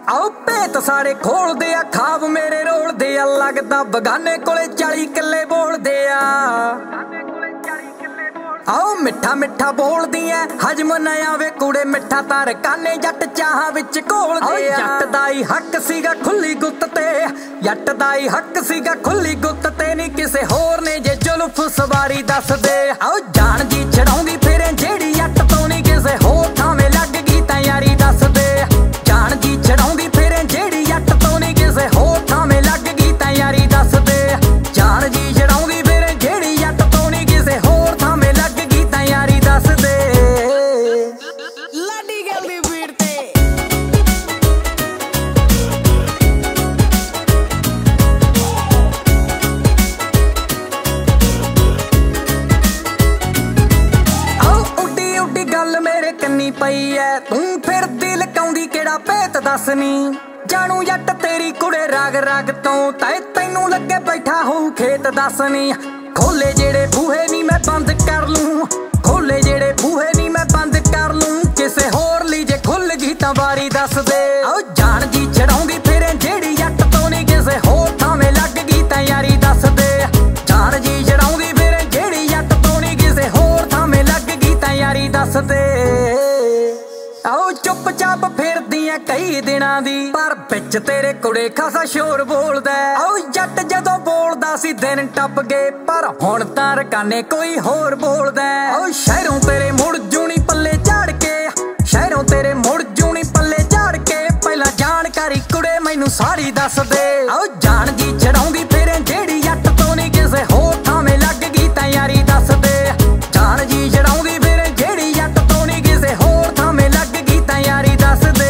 आओ भेत सारे खोलदे आ, खाब मेरे रोलदे आ, लगदा बगाने कोले 40 किल्ले बोलदे आ। आओ मिठा मिठा बोलदी ऐ हजम न आवे कुड़े, मिठा तार काने जट चाह विच घोलदे आ। जट दा ही हक सीगा खुली गुत्त ते, जट दा ही हक सीगा खुली गुत्त ते, नी किसे होर ने जे जुल्फ सवारी दस दे। आओ जान जी छड़ाउंदी फिरे जेड़ी जट तो, नी किसे होर थावें लग गई तां यारी दस दे। जान जी छड़ाउंदी फिरे जेड़ी जट तो, नी किसे होर थावें लग गई तां यारी दस दे। जान जी छड़ाउंदी फिरे जेड़ी जट तो, नी किसे होर थावें लग गई तां यारी दस दे। लाडी गल दी भीड़ ते गल मेरे कन्नी पई ऐ, तू फिरदी लकाउंदी केड़ा भेत दस नी। जानू जट तेरी कुड़े राग राग तो, ताए तैनू लगे बैठा होऊ खेत दस नी। खोले जेड़े बूहे नी मैं बंद कर लूं, खोले जेड़े बूहे नी मैं बंद कर लूं, किसे होर ली जे खुल गई तां बारी दस दे। आओ जान जी छड़ाउंदी फिरे जेड़ी जट तो, नी किसे होर थावें लग गई तां यारी दस दे। जान जी छड़ाउंदी फिरे जेड़ी जट तो, नी किसे होर थावें लग गई तां यारी दस दे। आओ चुप चाप फिरदी ऐ कई दिनां दी, पर बिच तेरे कुड़े खासा शोर बोलदा। आओ जट जदों बोलदा सी दिन टप गए, पर हुण तां रकाने कोई होर बोलदा। आओ शहरों तेरे मुड़ जूनी पल्ले झाड़ के, शहरों तेरे मुड़ जूनी पल्ले झाड़ के, पहला जानकारी कुड़े मैनू सारी दस दे। आओ जान जी छड़ाउंदी फिरे जेड़ी जट तो, नी किसे होर थावें लग गई तां यारी दस दे। जान जी छड़ाउंदी फिरे जेड़ी जट तो, नी किसे होर थावें लग गई तां यारी दस दे।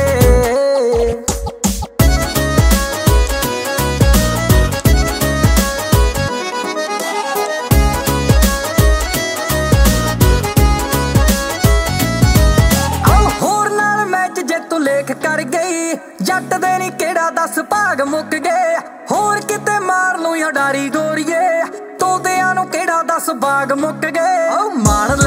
आओ होर नाल मैच जे तू लेख कर गई, जट दे नी केड़ा दस भाग मुक गए। होर किते मार लूं या डारी गोरीए, तोतियां नू केड़ा दस बाग मुक गए। आओ मान